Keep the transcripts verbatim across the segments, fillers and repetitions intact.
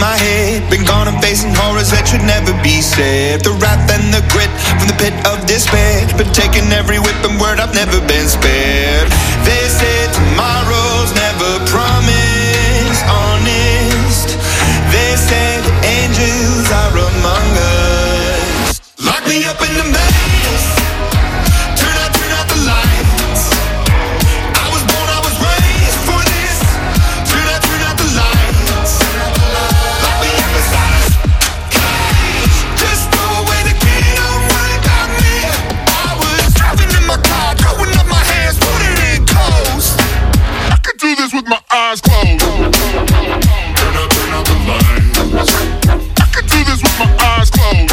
my head. Been gone and facing horrors that should never be said. The wrath and the grit from the pit of despair. Been taking every whip and word, I've never been spared. They say tomorrow's never promised, honest. They say the angels are among us. Lock me up in the maze. Turn out, turn out the lights. I was born, I was raised for this. Turn out, turn out the lights. Lock me up inside a cage. Just throw away the key, don't worry about me. I was driving in my car, throwing up my hands, put it in coast. I could do this with my eyes closed. Turn out, turn out the lights. I could do this with my eyes closed.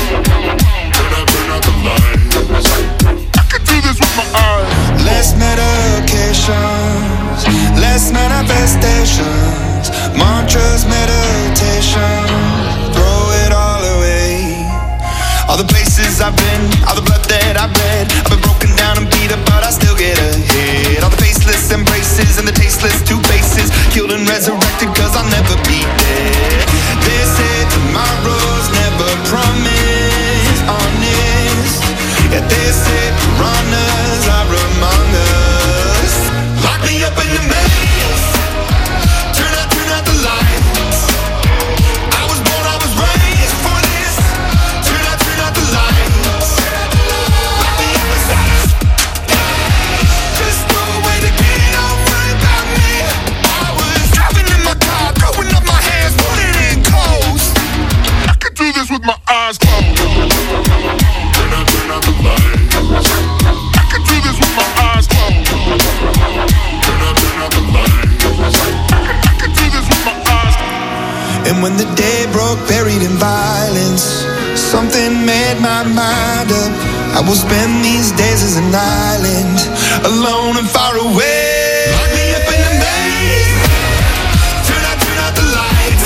Turn out, turn out the lights. I could do this with my eyes. Less medications, less manifestations, mantras, meditation, throw it all away. All the places I've been, all the blood that I've bled, I've been broken down and beat up, but I still get ahead. All the faceless embraces and the tasteless two faces, killed and resurrected, cause I'll never be dead. They say tomorrow's never promised, honest. Yeah, they say piranhas are among us. Lock me up in the maze. Turn out, turn out the lights. I was born, I was raised for this. Turn out, turn out the lights. Lock me up inside a cage. Just throw away the key, don't worry about me. I was driving in my car, throwing up my hands, put it in coast. I could do this with my eyes closed. Turn out, turn out the lights. I could do this with my eyes closed. Turn out, turn out the lights. I could do this with my eyes closed. And when the day broke, buried in violence, something made my mind up. I will spend these days as an island, alone and far away. Lock me up in the maze. Turn out, turn out the lights.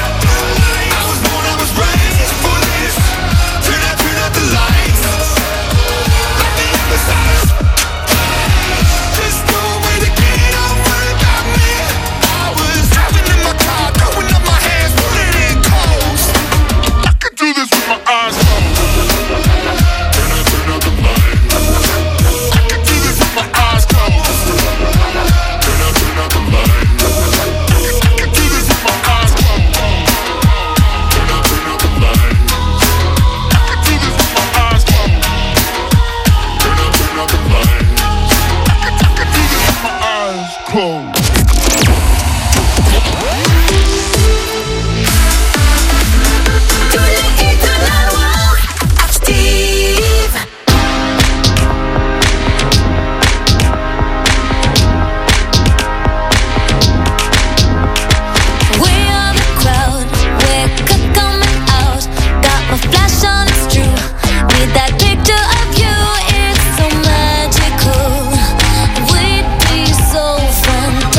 I was born, I was raised for this. Turn out, turn out the lights. Lock me up inside a cage. Just throw away the key, don't worry about me. I was driving in my car, throwing up my hands, put it in coast. I could do this with my eyes closed. Turn out, turn out the lights. I could do this with my eyes closed. Turn out, turn out the lights. I could do this with my eyes closed. Turn out, turn out the lights. I could do this with my eyes closed. Turn out, turn out the lights. I could, I could do this with my eyes closed. We'd be so fantastic.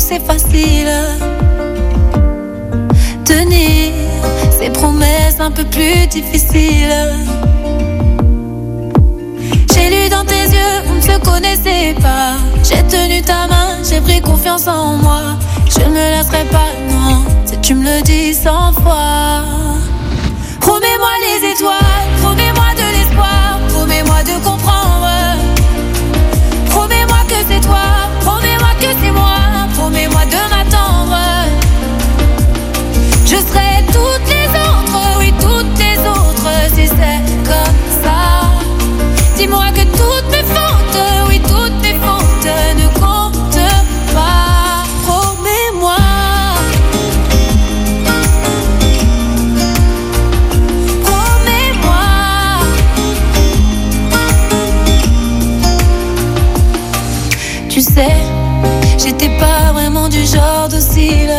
c'est facile. Tenir ses promesses un peu plus difficiles. J'ai lu dans tes yeux, on ne se connaissait pas. J'ai tenu ta main, j'ai pris confiance en moi. Je ne me laisserai pas, non, si tu me le dis cent fois. Promets-moi les étoiles, promets-moi de l'espoir, promets-moi de comprendre. Promets-moi que c'est toi, promets-moi que c'est moi, promets-moi de m'attendre. Je serai toutes les autres, oui toutes les autres, si c'est comme ça. Dis-moi que toutes mes fautes, oui toutes mes fautes ne comptent pas. Promets-moi. Promets-moi. Tu sais, j'étais pas vraiment du genre docile.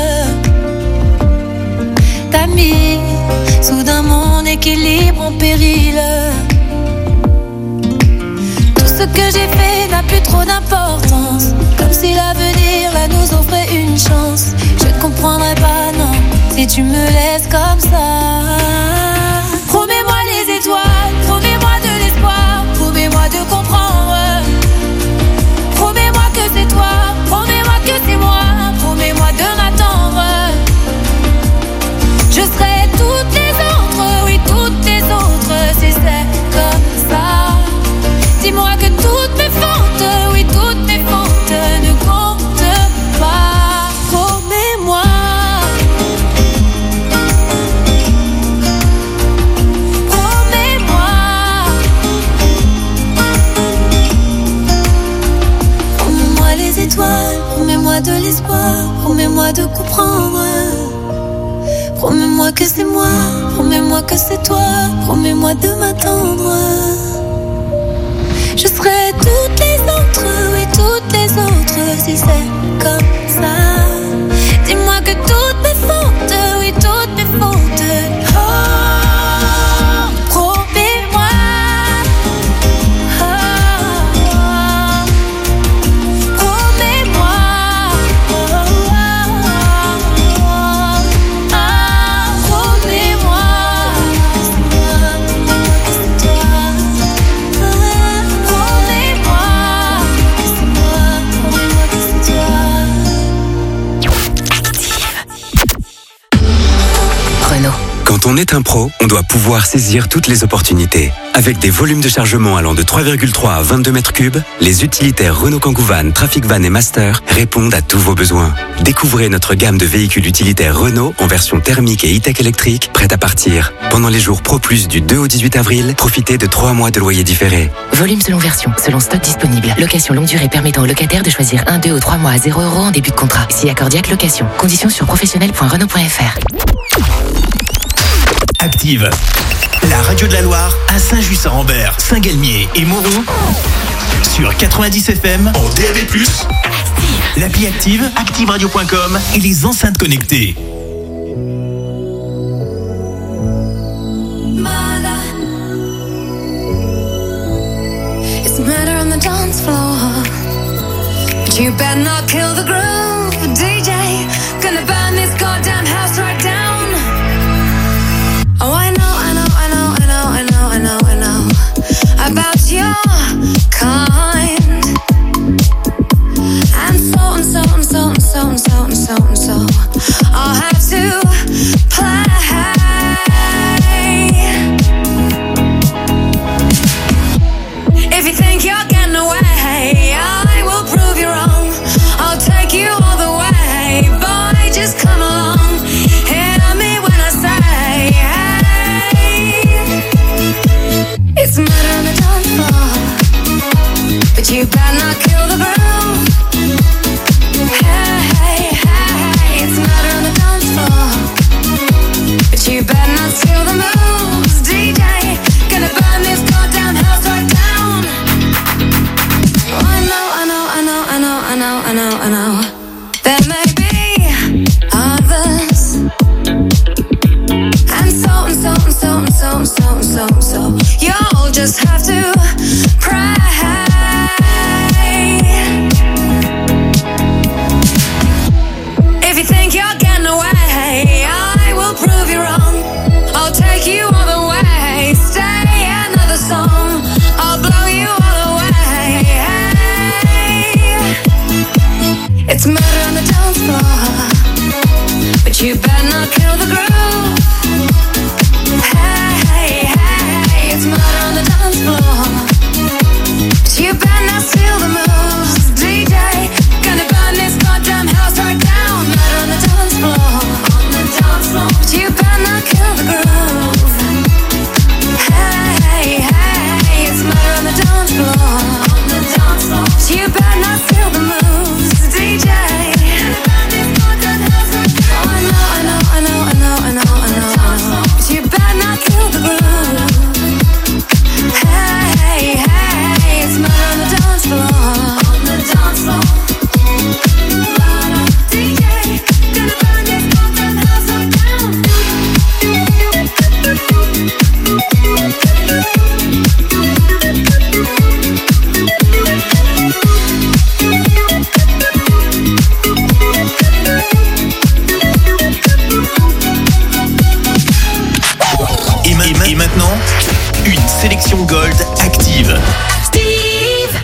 T'as mis soudain mon équilibre en péril. Tout ce que j'ai fait n'a plus trop d'importance. Comme si l'avenir là nous offrait une chance. Je ne comprendrai pas, non, si tu me laisses comme ça. Promets-moi les étoiles, promets-moi de l'espoir, promets-moi de comprendre. Promets-moi que c'est toi, promets-moi que c'est moi, promets-moi de m'attendre. Je serai toutes les autres, oui toutes les autres, si c'est comme ça. Dis-moi que toutes mes fautes, oui toutes mes fautes ne comptent pas. Promets-moi. Promets-moi. Promets-moi les étoiles, promets-moi de l'espoir, promets-moi de comprendre. Promets-moi que c'est moi, promets-moi que c'est toi, promets-moi de m'attendre. Je serai toutes les autres, oui toutes les autres, si c'est comme ça. Dis-moi que toutes mes fautes, oui toutes mes fautes. Oh, promets-moi. Oh, promets-moi. Oh, oh, oh, promets-moi. C'est toi, c'est toi. Quand on est un pro, on doit pouvoir saisir toutes les opportunités. Avec des volumes de chargement allant de trois virgule trois à vingt-deux mètres cubes, les utilitaires Renault Kangoo Van, Trafic Van et Master répondent à tous vos besoins. Découvrez notre gamme de véhicules utilitaires Renault en version thermique et e-tech électrique, prête à partir. Pendant les jours Pro Plus du deux au dix-huit avril, profitez de trois mois de loyer différé. Volume selon version, selon stock disponible. Location longue durée permettant au locataire de choisir un, deux ou trois mois à zéro euros en début de contrat. Si accordiaque location. Conditions sur professionnel point renault point f r. Active, la radio de la Loire à Saint-Just-Saint-Rambert, Saint-Galmier et Mauron sur quatre-vingt-dix F M en D A B plus, l'appli Active, active radio point com et les enceintes connectées. It's murder on the dance floor, but you better not kill the groove, D J. Gonna burn this goddamn house right down. Oh, I know, I know, I know, I know, I know, I know, I know about your kind. And so and so and so and so and so and so and so I'll have to play. If you think you're getting away, I will prove you wrong. I'll take you all the way, boy, just come along. Hear me when I say, hey, it's murder on the dance floor, but you better not kill the groove. Hey, hey, hey, it's murder on the dance floor, but you better not steal the moves, D J. Gonna burn this goddamn house right down. Oh, I know, I know, I know, I know, I know, I know, I know. There may be others, and so and so and so and so and so and so and so. You'll just have to pray. It's murder on the dance floor, but you better not kill the groove. Hey, hey, hey, it's murder on the dance floor, but you better not steal the moves. D J, gonna burn this goddamn house right down. Murder on the dance floor, on the dance floor, but you better not kill the groove. Hey, hey, it's murder on the dance floor, on the dance floor, but you better not steal the moves. D J, oh, I know, I know, I know, I know, I know, I know, but you better not kill the groove. Hey, hey, it's murder on the dance floor, on the dance floor. D J, gonna burn this goddamn house right down. Et, et maintenant, une sélection Gold active. Steve.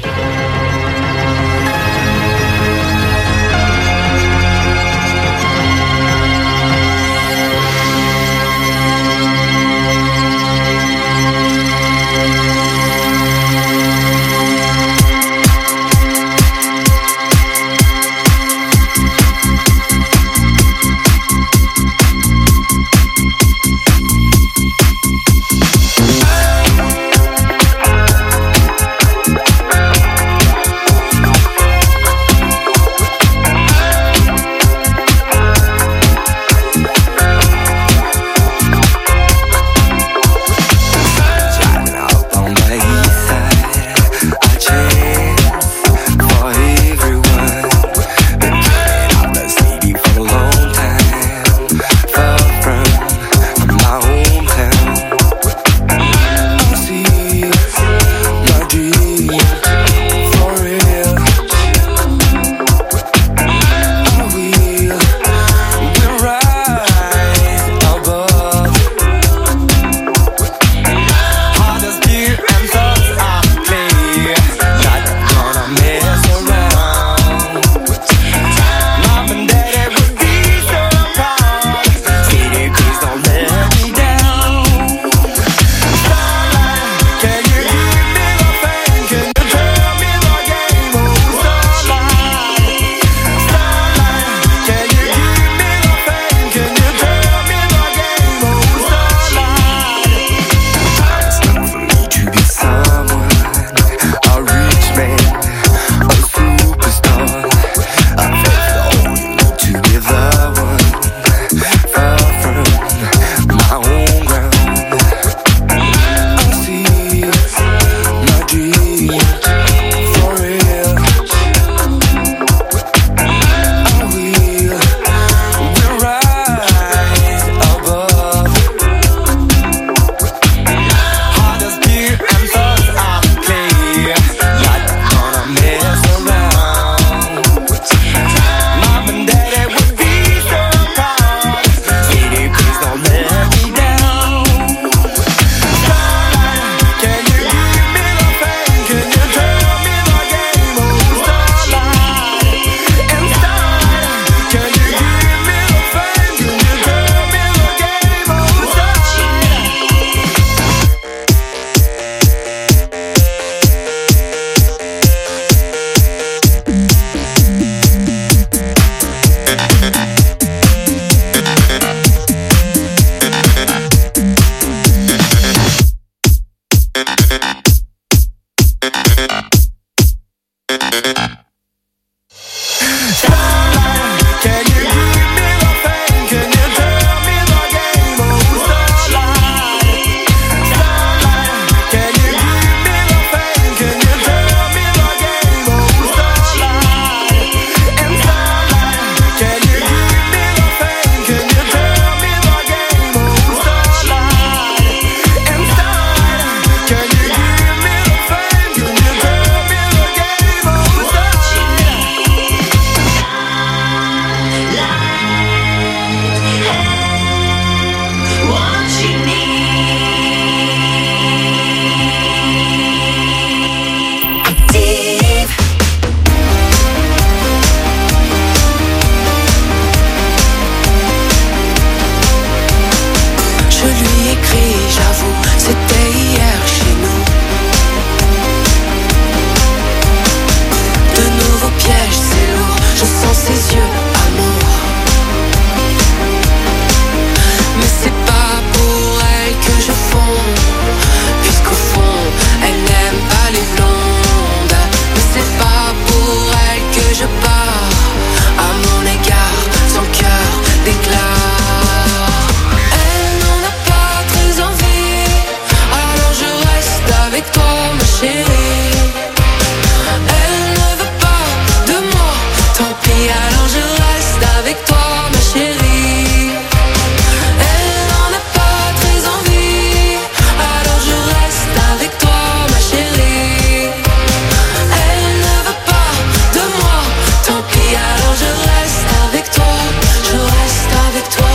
chérie. Elle ne veut pas de moi, tant pis, alors je reste avec toi, ma chérie. Elle n'en a pas très envie, alors je reste avec toi, ma chérie. Elle ne veut pas de moi, tant pis, alors je reste avec toi, je reste avec toi.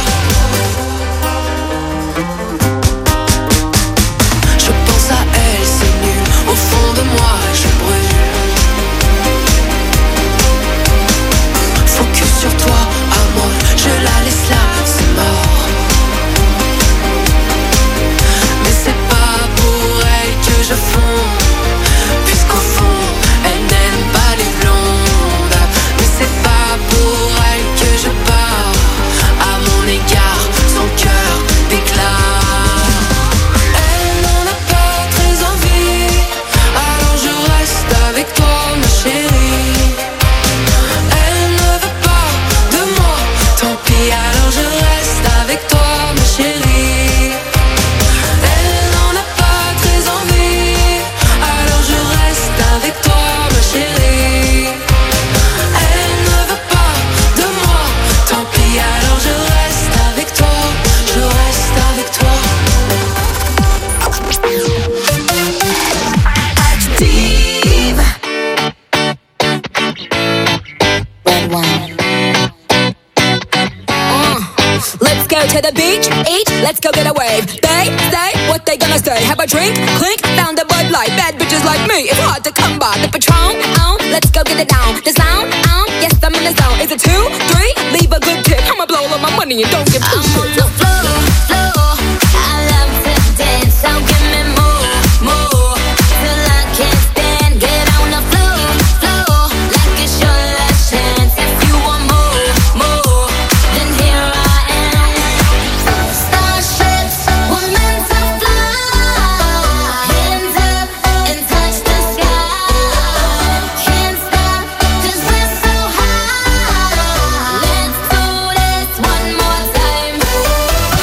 Je pense à elle, c'est nul, au fond de moi je brûle. Focus sur toi, amour, je la laisse là, c'est mort. Mais c'est pas pour elle que je fonds, puisqu'au fond, elle n'aime pas les blondes. Mais c'est pas pour elle que je pars, à mon égard, son cœur déclare. Elle n'en a pas très envie, alors je reste avec toi, ma chérie. Elle ne veut pas de moi, tant pis, alors je reste avec toi, ma chérie. Elle n'en a pas très envie, alors je reste avec toi, ma chérie. Elle ne veut pas de moi, tant pis, alors je reste avec toi, je reste avec toi. Active. Red wine. Uh, let's go to the beach, eat, let's go get a wave. They say what they gonna say. Have a drink, clink, found a Bud Light. Bad bitches like me, it's hard to come by. The Patron, oh, let's go get it down. The sound, oh, yes, I'm in the zone. Is it two, three? Leave a good tip. I'ma blow all of my money and don't give two shits. I'm on the floor, floor. I love to dance, so give me more, more. Till I can't stand, get on the floor, floor. Like it's your last chance. If you want more, more, then here I am. Starships were meant to fly. Hands up and touch the sky. Can't stop 'cause we're so high. Let's do this one more time.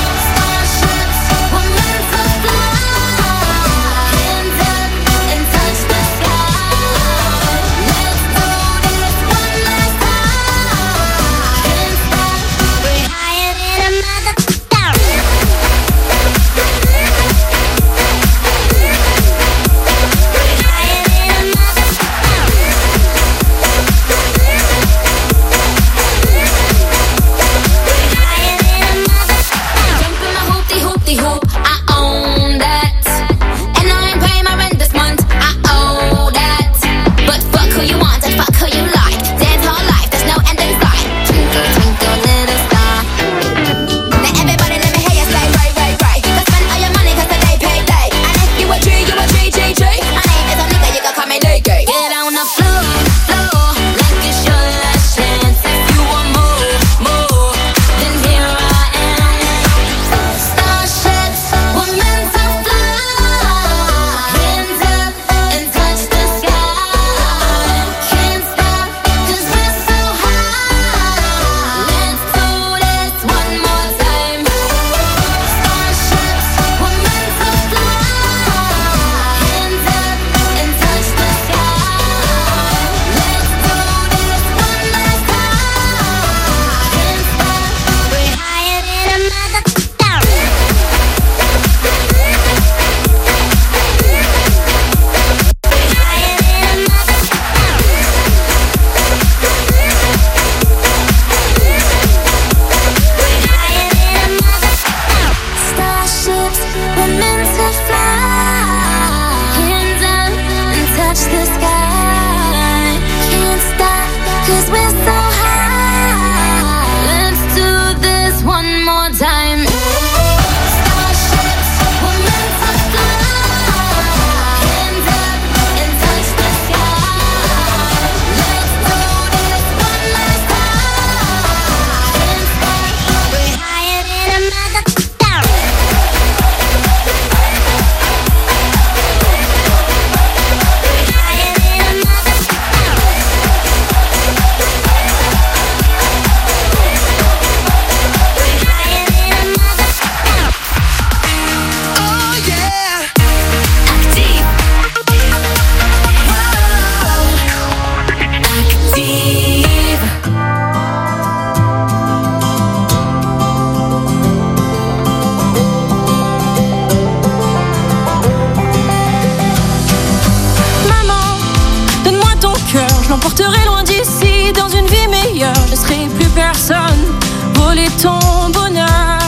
t'emporterai loin d'ici, dans une vie meilleure. Je serai plus personne, voler ton bonheur.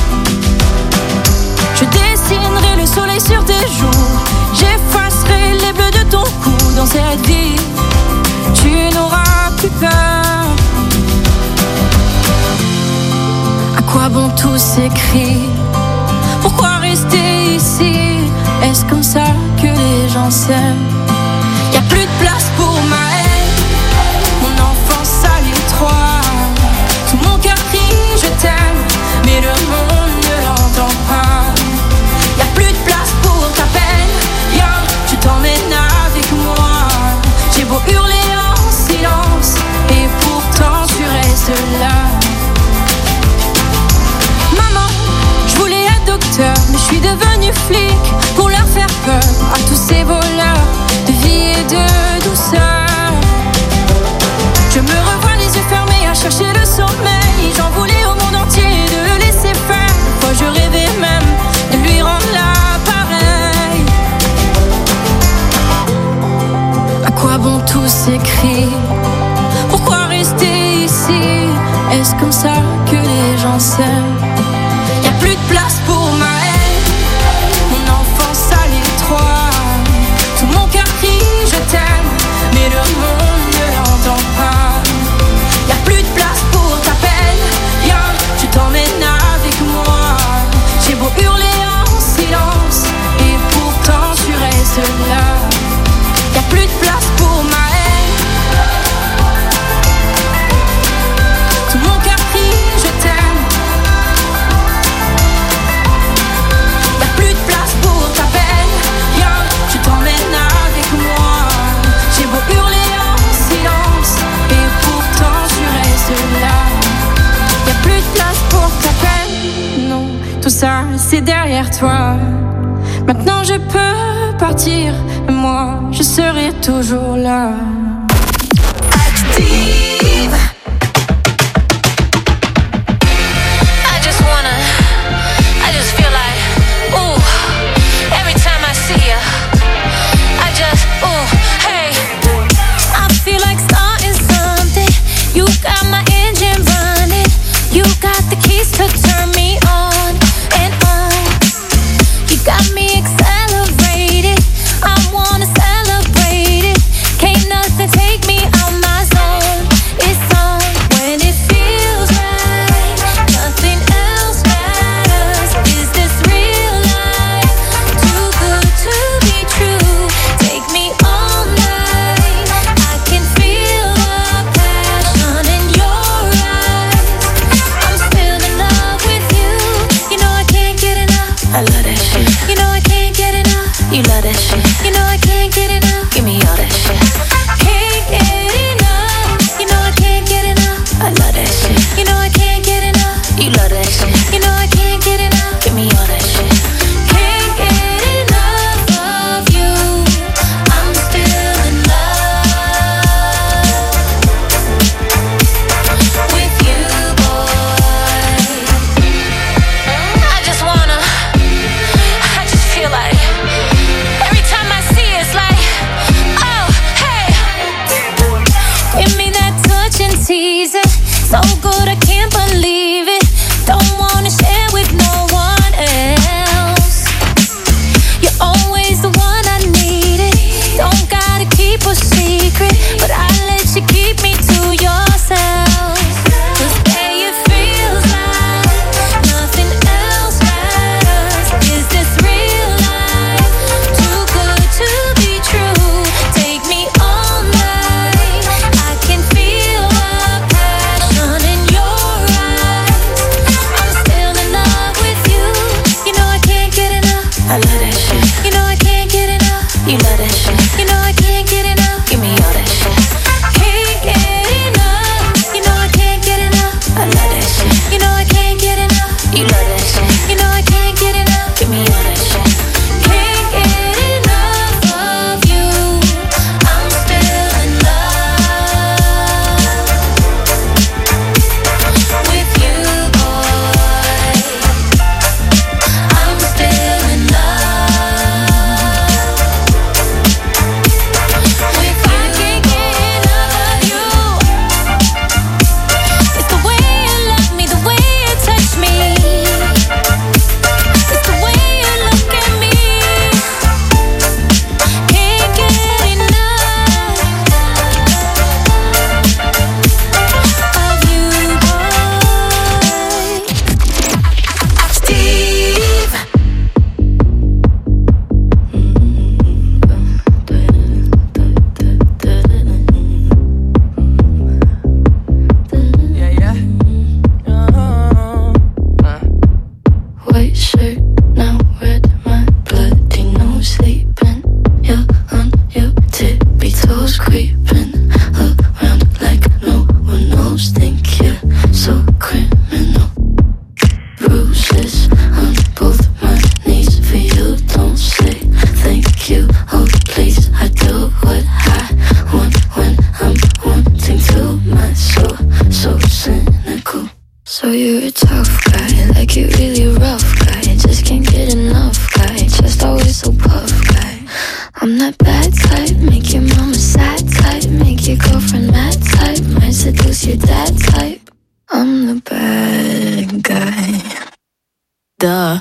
Je dessinerai le soleil sur tes joues, j'effacerai les bleus de ton cou. Dans cette vie, tu n'auras plus peur. À quoi bon tous ces cris? Pourquoi rester ici? Est-ce comme ça que les gens s'aiment? Y'a plus de place pour ma haine, mon enfance à l'étroit. Tout mon cœur crie je t'aime, mais le monde ne l'entend pas. Y'a plus de place pour ta peine, viens, je t'emmène avec moi. J'ai beau hurler en silence, et pourtant tu restes là. Maman, je voulais être docteur, mais je suis devenue flic pour leur faire peur à tous ces voleurs de vie et de douceur. Je me revois les yeux fermés à chercher le sommeil. J'en voulais au monde entier de le laisser faire. Fois je rêvais même de lui rendre l'appareil. À quoi bon tous ces cris? Pourquoi rester ici? Est-ce comme ça que les gens s'aiment? Y'a plus de place pour ma haine, mon enfance à l'étroit. Tout mon cœur crie je t'aime, mais le monde ne l'entend pas. Y'a plus de place pour ta peine, viens, je t'emmène avec moi. J'ai beau hurler en silence, et pourtant tu restes là. Y'a plus de place pour ma haine, tout mon cœur crie je t'aime. Y'a plus de place pour ta peine, viens, je t'emmène avec moi. J'ai beau hurler en silence, et pourtant tu restes là. Y'a plus de place pour ta peine, non, tout ça c'est derrière toi. Maintenant je peux partir, mais moi je serai toujours là. Active. I just wanna, I just feel like, ooh, every time I see ya, I just, ooh, hey. I feel like starting something. You got my engine running. You got the keys to turn me on and on. You got me accelerated. I wanna celebrate it. Can't nothing take me out my zone. It's on when it feels right. Nothing else matters. Is this real life? Too good to be true. Take me all night. I can feel the passion in your eyes. I'm still in love with you. You know I can't get enough. I love that shit. You know I can't get enough. You love that shit. You know I can't get enough. Give me all that shit. Can't get enough. You know I can't get enough. I love that shit. You know I can't get enough. You love that shit. You know I can't get enough. Give me all that shit. Can't get enough of you. I'm still in love with you, boy. I just wanna, I just feel like, every time I see it, it's like, oh, hey. Give me that touch and tease it. So good I can't believe it. Don't wanna share with no one else. You're always the one I needed. Don't gotta keep a secret, but I let you keep me to yourself. 'Cause hey, it feels like nothing else matters. Is this real life? Too good to be true. Take me all night. I can feel the passion in your eyes. I'm still in love with you. You know I can't get enough. I love that shit. You know I can't get enough. You love that shit. You know I can't get enough. Give me all that shit. Can't get enough. You know I can't get enough. I love that shit. You know I can't get enough. You love that shit. You know I can't get enough. Give me all that shit. Can't get enough of you. I'm still in love with you, boy. I'm still in love. shadows creeping around like no one knows. Think you're so criminal. Bruises on both my knees for you. Don't say thank you. Oh please, I do what I want when I'm wanting to. My soul so cynical. So you're a tough guy, like you're really rough guy. Just can't get enough guy, just always so puff guy. I'm that bad type, make your mama sad type, make your girlfriend mad type, might seduce your dad type. I'm the bad guy. Duh.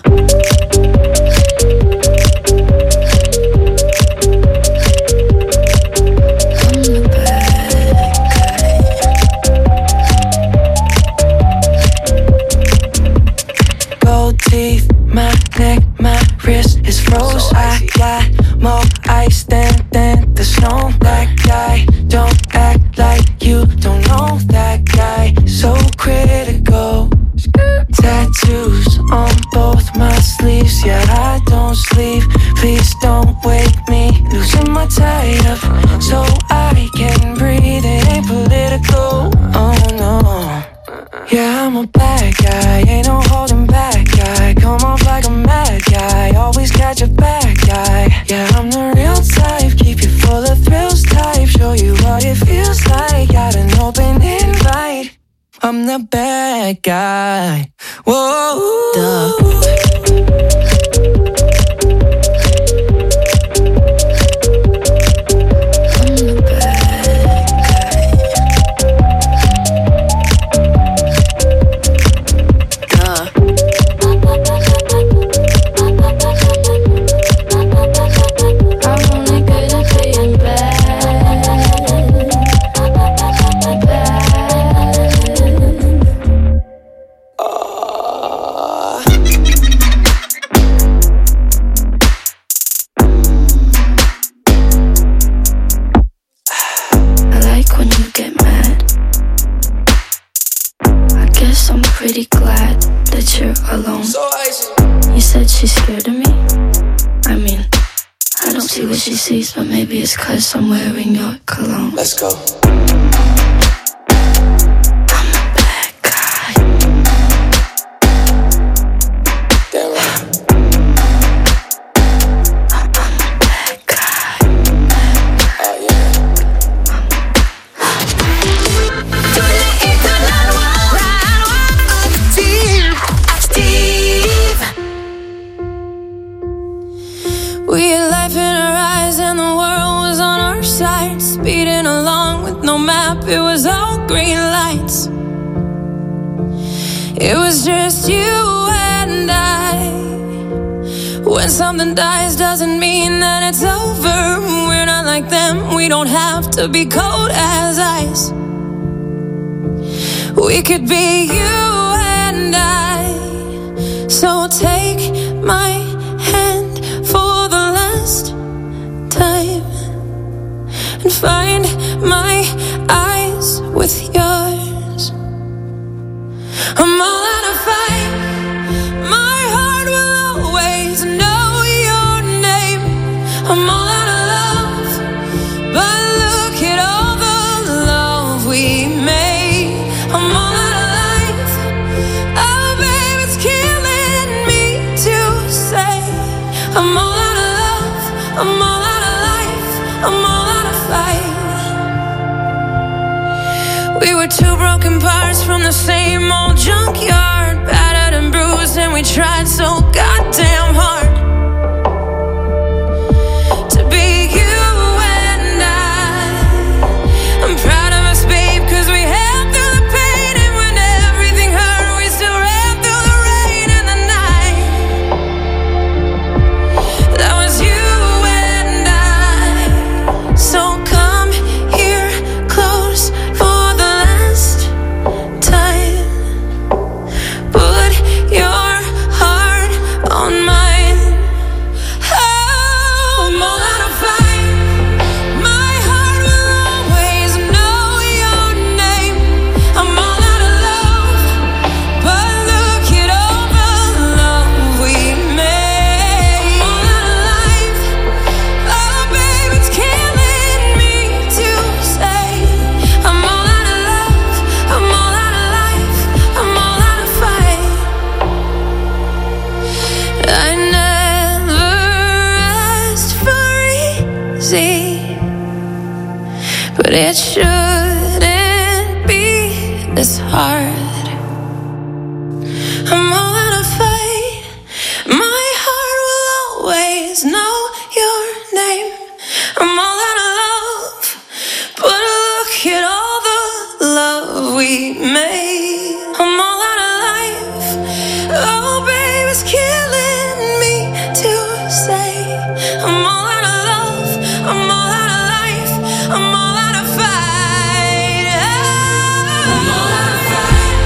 Teeth, my neck, my wrist is froze. So I got more ice than, than the snow. That guy, don't act like you don't know that guy. So critical. Tattoos on both my sleeves. Yeah, I don't sleep. Please don't wake me. Losing my tie up so I can breathe. It ain't political. Oh no. Yeah, I'm a bad guy. Ain't no holding back guy. Come off like a mad guy. Always got your back guy. Yeah, I'm the real type. Keep you full of thrills type. Show you what it feels like. Got an open invite. I'm the bad guy. Whoa. Duh. Pretty glad that you're alone. So you said she's scared of me? I mean, I don't see what she sees, but maybe it's cause I'm wearing your cologne. Let's go. We had life in our eyes and the world was on our side. Speeding along with no map, it was all green lights. It was just you and I. When something dies doesn't mean that it's over. We're not like them, we don't have to be cold as ice. We could be you and I. So take my hand for the last time and find my eyes with yours. I'm all out of fight. My heart will always know your name. I'm all out of love, but look at all the love we made. I'm all out of life. Oh babe, it's killing me to say I'm all out of love, I'm all out of life, I'm all out of fight. We were two broken parts from the same old junkyard, battered and bruised, and we tried so goddamn hard to be you and I. I'm proud of us, babe, cause we held through the pain, and when everything hurt, we still ran through the rain and the night. That was you and I. So come here close for the last time. Put your heart easy, but it shouldn't be this hard. I'm all out of fight. My heart will always know your name. I'm all out of love, but look at all the love we made. I'm all out of life. Oh, babe, it's killing me to say I'm all out of love. I'm all out of life. I'm all out of fight. Oh, I'm all out of fight.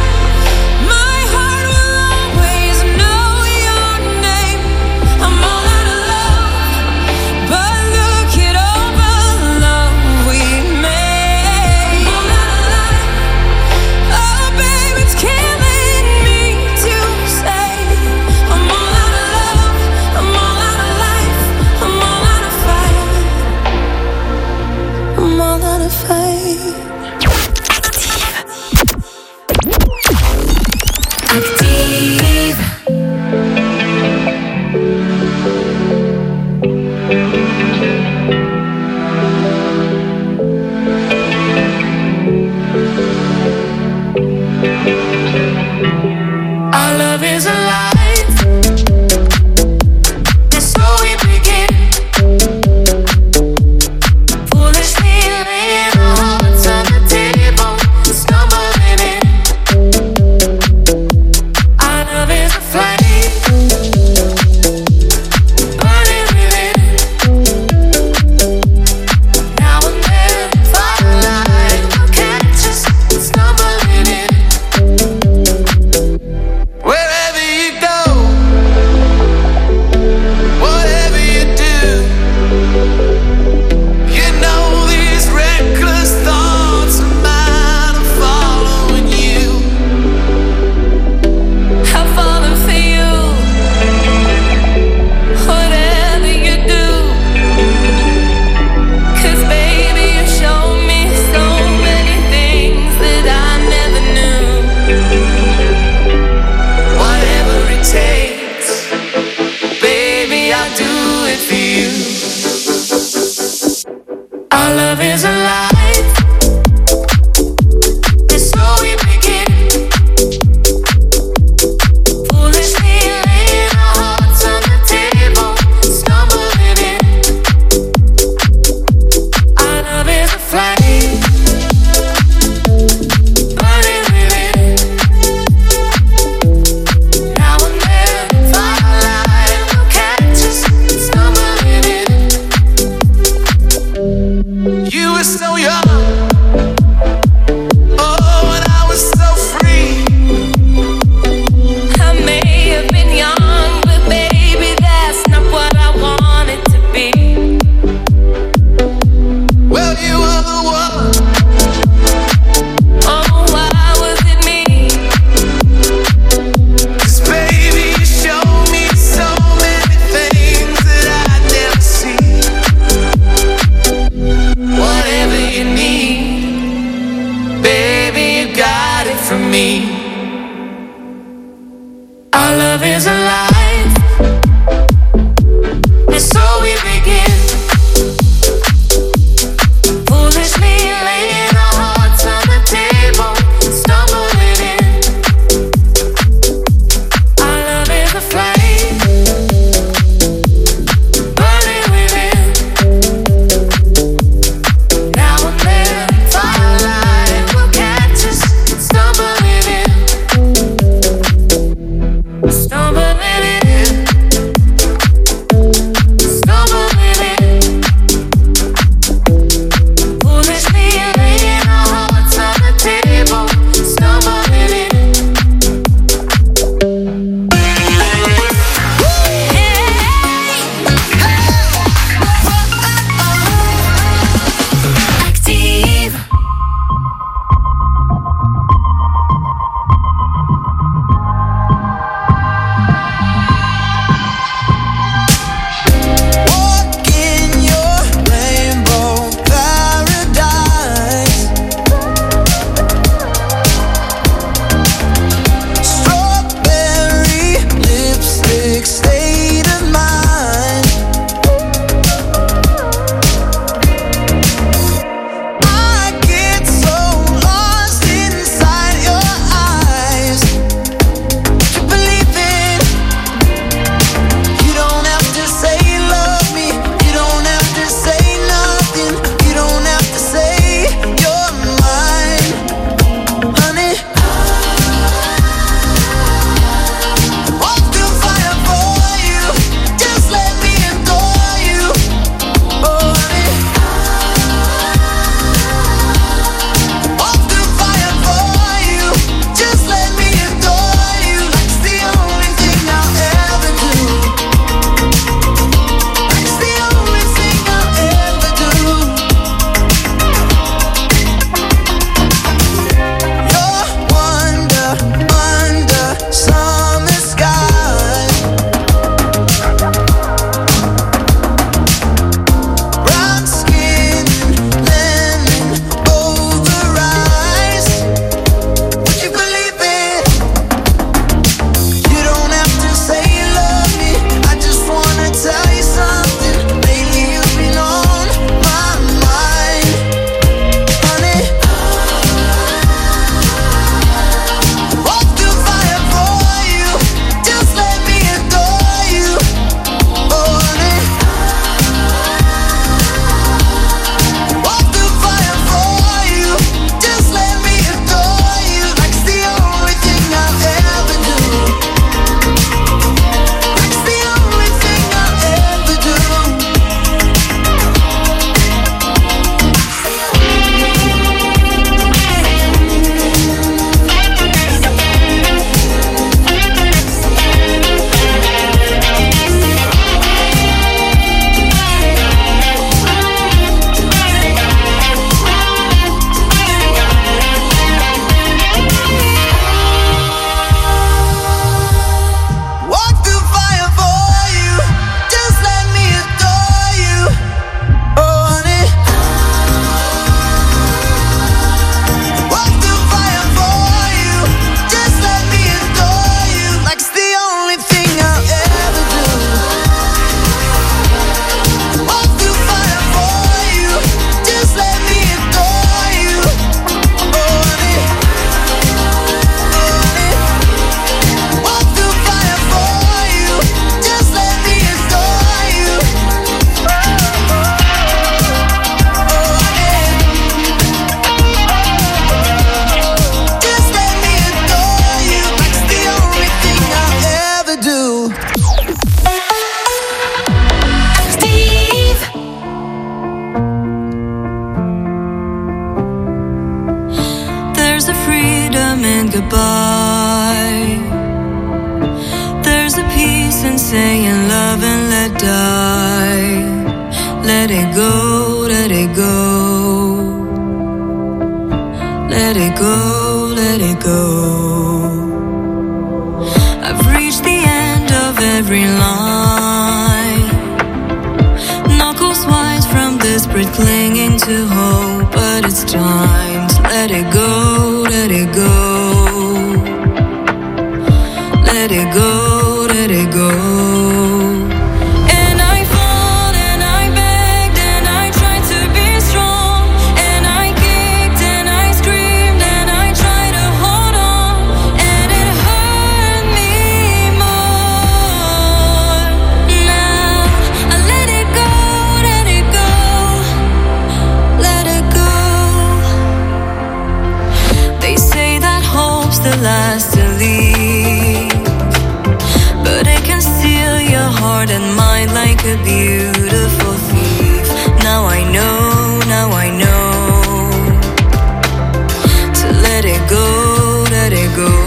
goodbye. There's a peace in saying love and let die. Let it go, let it go. Let it go, let it go. I've reached the end of every line. Knuckles wise from desperate clinging to hope, but it's time to let it go, let it go. Let it go, let it go. Last to leave, but it can steal your heart and mind like a beautiful thief. Now I know, now I know to let it go, let it go.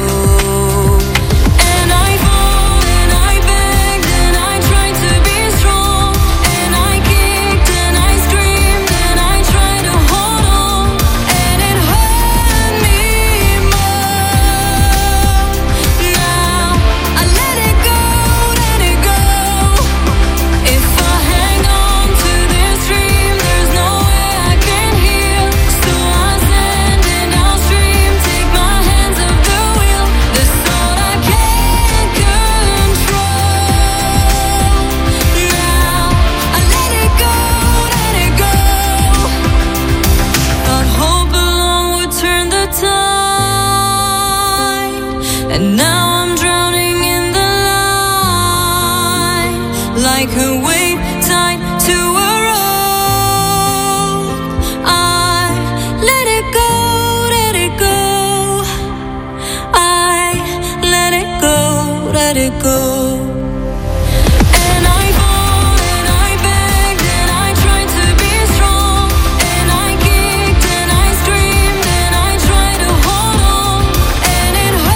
And now I'm drowning in the light, like a wave tied to a rope. I let it go, let it go. I let it go, let it go.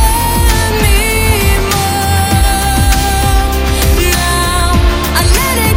Let it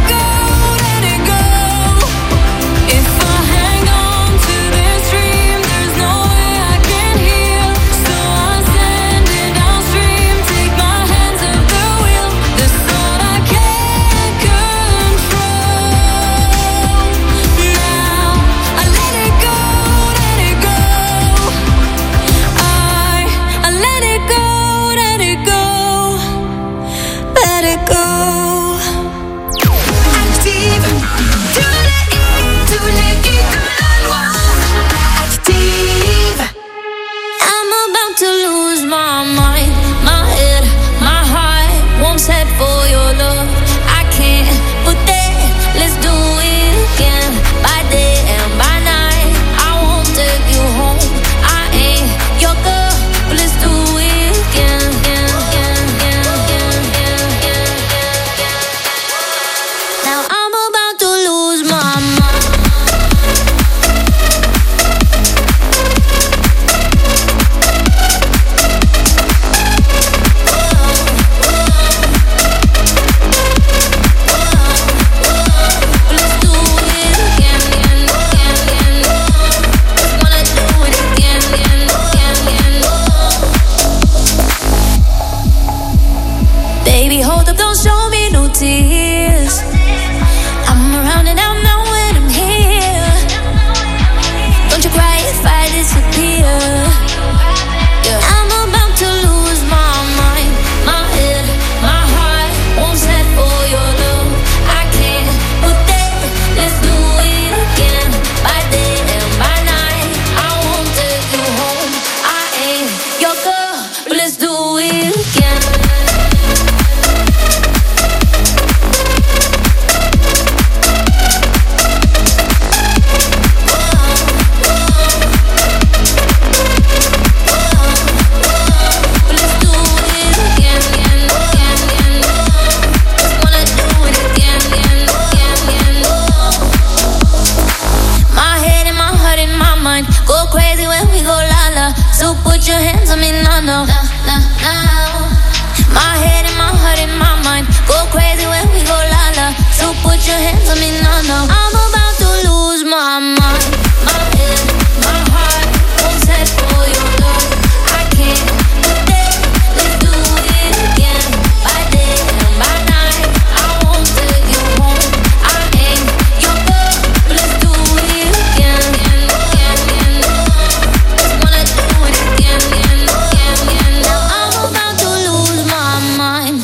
to me, no, no. I'm about to lose my mind. My head, my heart won't set for your love. I can't today, let's do it again. By day and by night, I won't take you home. I ain't your girl, but let's do it again, again, again, again. Just wanna do it again, again, again, again. Now I'm about to lose my mind.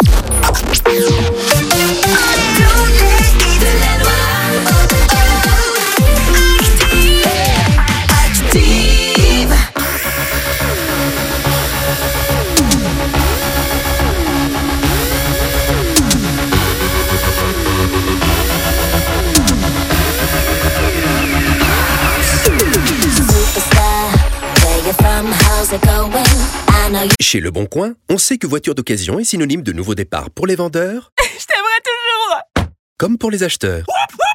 Chez Le Bon Coin, on sait que voiture d'occasion est synonyme de nouveau départ pour les vendeurs. Je t'aimerai toujours. Comme pour les acheteurs.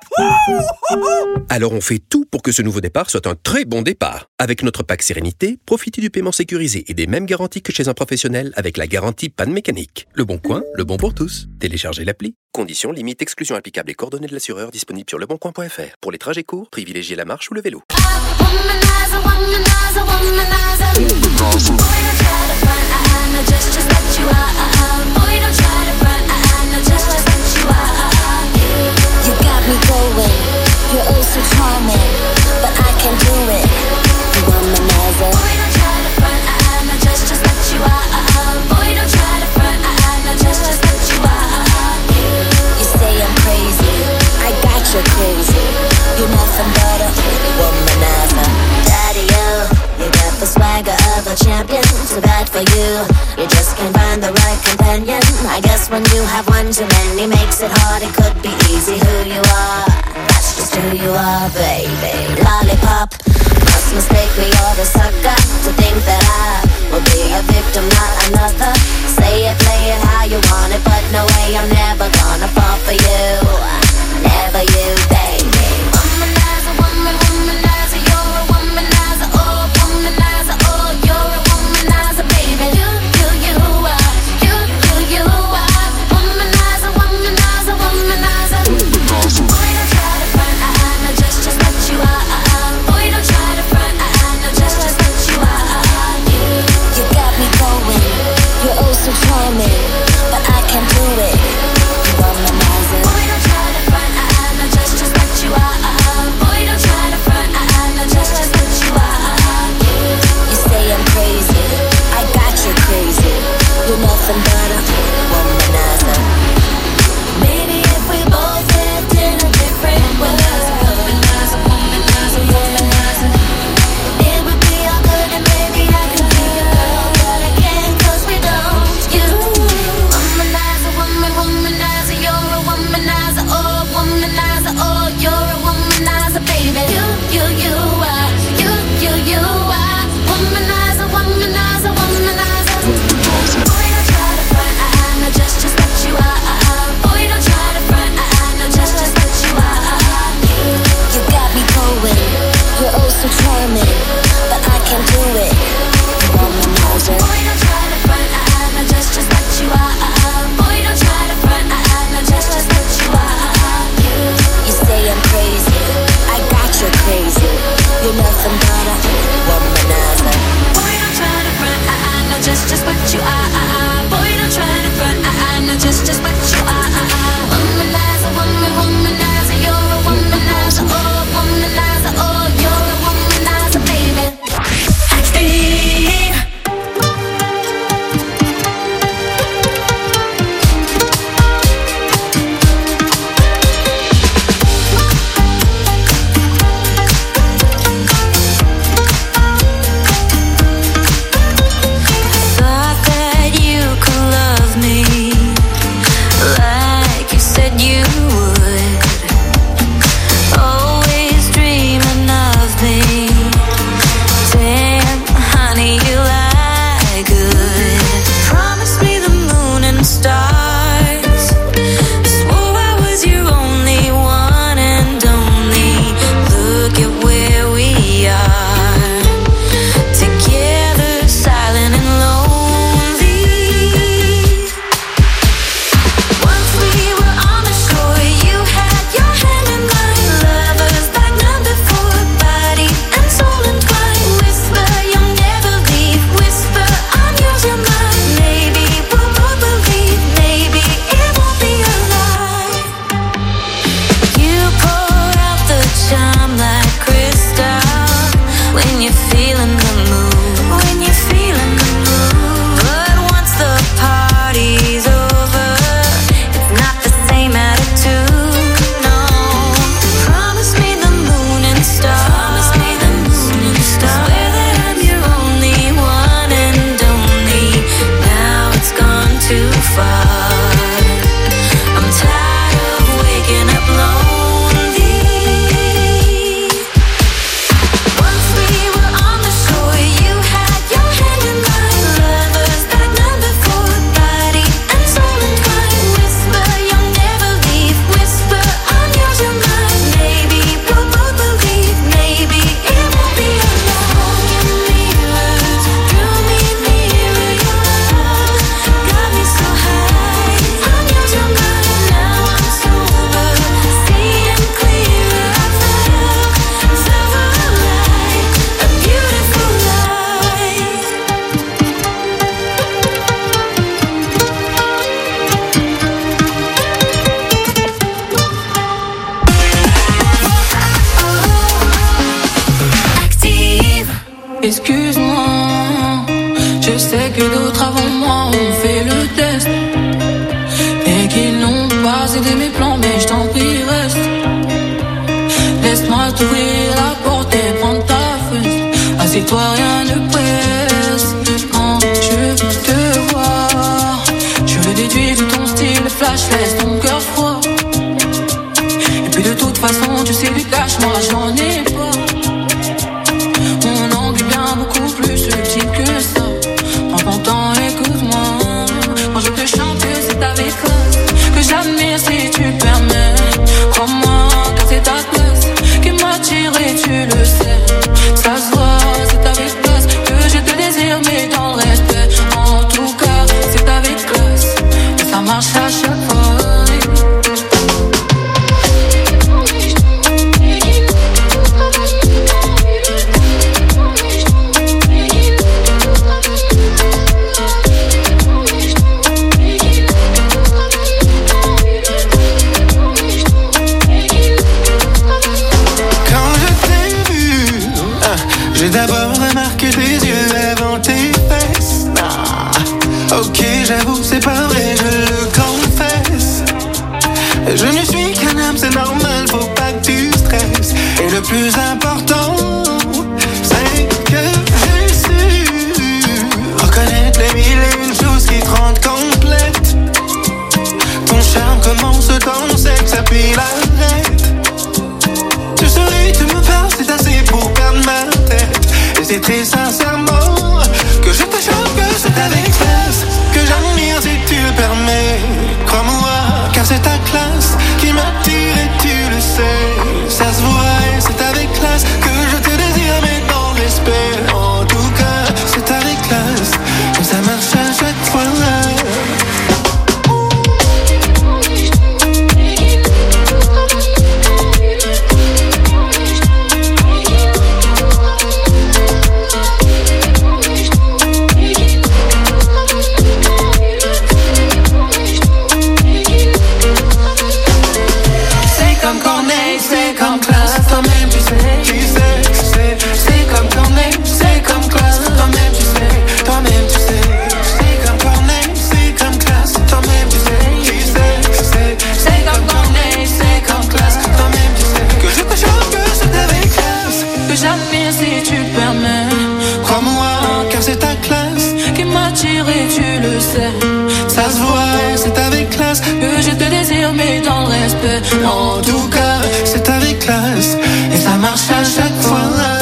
Alors on fait tout pour que ce nouveau départ soit un très bon départ. Avec notre pack Sérénité, profitez du paiement sécurisé et des mêmes garanties que chez un professionnel avec la garantie panne mécanique. Le Bon Coin, le bon pour tous. Téléchargez l'appli. Conditions, limites, exclusions applicables et coordonnées de l'assureur disponibles sur leboncoin point f r. Pour les trajets courts, privilégiez la marche ou le vélo. Womanizer, womanizer, womanizer. Boy, don't try to front, uh, uh, no, just, just let you out, uh, uh. Boy, don't try to front, uh, uh, no, just, just let you out, uh, uh. You got me going, you're oh so charming, but I can't do it. Womanizer. Boy, don't try to front, uh, uh, no, just, just let you out, uh, uh. Boy, don't try to front, uh, uh, no, just, just let you out, uh, uh. You say I'm crazy, I got you crazy. You're nothing but a womanizer. Daddy-o, you got the swagger of a champion. Too bad for you, you just can't find the right companion. I guess when you have one too many makes it hard. It could be easy who you are, that's just who you are, baby. Lollipop, must mistake me or the sucker to think that I will be a victim, not another. Say it, play it how you want it, but no way, I'm never gonna fall for you. Never you, baby. Womanizer, woman, womanizer, you're a womanizer, oh, womanizer, oh, you're a womanizer, baby. You, you, you are, you, you, you are. Womanizer, womanizer, womanizer. Boy, don't try to front, uh, uh, no, just, just let you out, uh, uh. Boy, don't try to front, uh, uh, no, just, just let you out, uh, uh. You, you got me going, you're oh so charming, but I can't do it. Womanizer. Boy, don't try to front, uh, uh, no, just, just let you out, uh, uh. excuse-moi. Je sais que d'autres avant moi ont fait le test et qu'ils n'ont pas aidé mes plans, mais je t'en prie reste. Laisse-moi t'ouvrir la porte et prendre ta fesse. Assieds-toi, rien ne presse. Quand je te vois, je le déduis de ton style flash, laisse ton cœur froid. Et puis de toute façon, tu sais du cash, moi j'en ai pas. Mon angle est bien beaucoup plus subtil que ça. Prends ton temps, écoute-moi. Quand je te chante, c'est avec classe que j'admire si tu permets. Crois-moi, car c'est ta classe qui m'attire et tu le sais. Ça se voit, c'est avec classe que je te désire, mais dans le respect. En tout cas, c'est avec classe et ça marche à chaque fois. J'ai d'abord remarqué tes yeux avant tes fesses. Ah, ok, j'avoue, c'est pas vrai, je le confesse. Je ne suis qu'un homme, c'est normal, faut pas que tu stresses. Et le plus important, c'est que j'ai su reconnaître les mille et une choses qui te rendent complète. Ton charme commence ton sexe, puis l'arrête. Tu souris, tu me parles, c'est assez pour perdre ma tête. Et c'est très sincèrement que je te chante, que c'est avec classe que j'admire si tu le permets. Crois-moi, car c'est ta classe qui m'attire et tu le sais. Ça se voit et c'est avec classe que je te désire, mais dans le respect. En tout cas, c'est avec classe que ça marche à chaque fois. Ça se voit, c'est avec classe que je te désire, mais dans le respect. En tout cas, c'est avec classe et ça marche à chaque fois.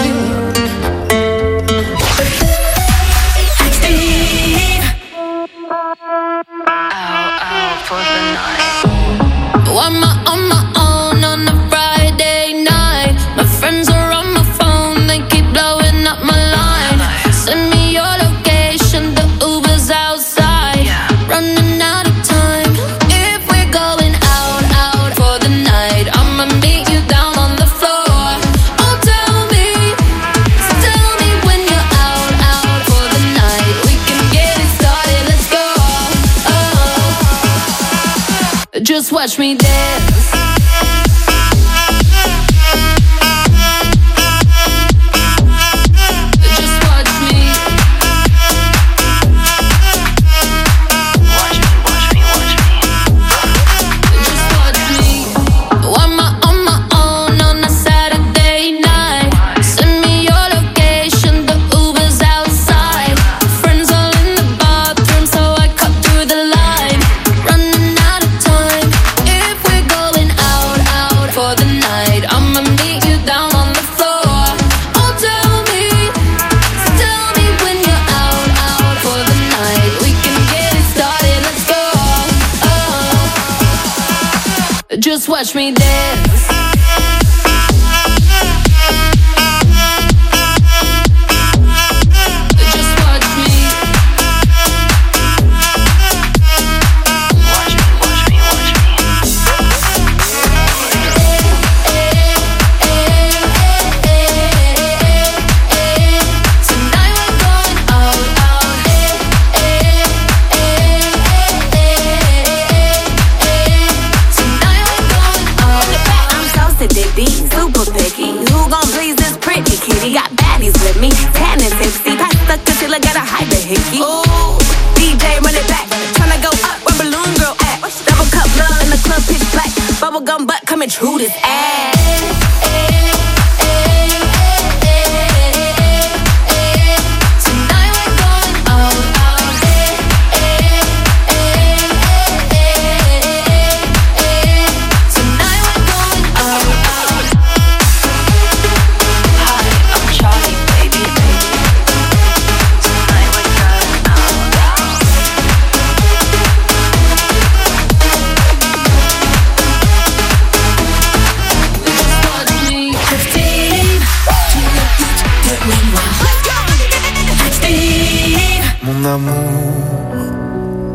Just watch me dance. Just watch me dance. Super picky. Who gon' please this pretty kitty? Got bad baddies with me. Tan and tipsy, pass the concealer, gotta hide the hickey. Ooh, D J run it back, tryna go up where balloon girl at. Double cup love in the club, pitch black. Bubblegum butt coming true this ass.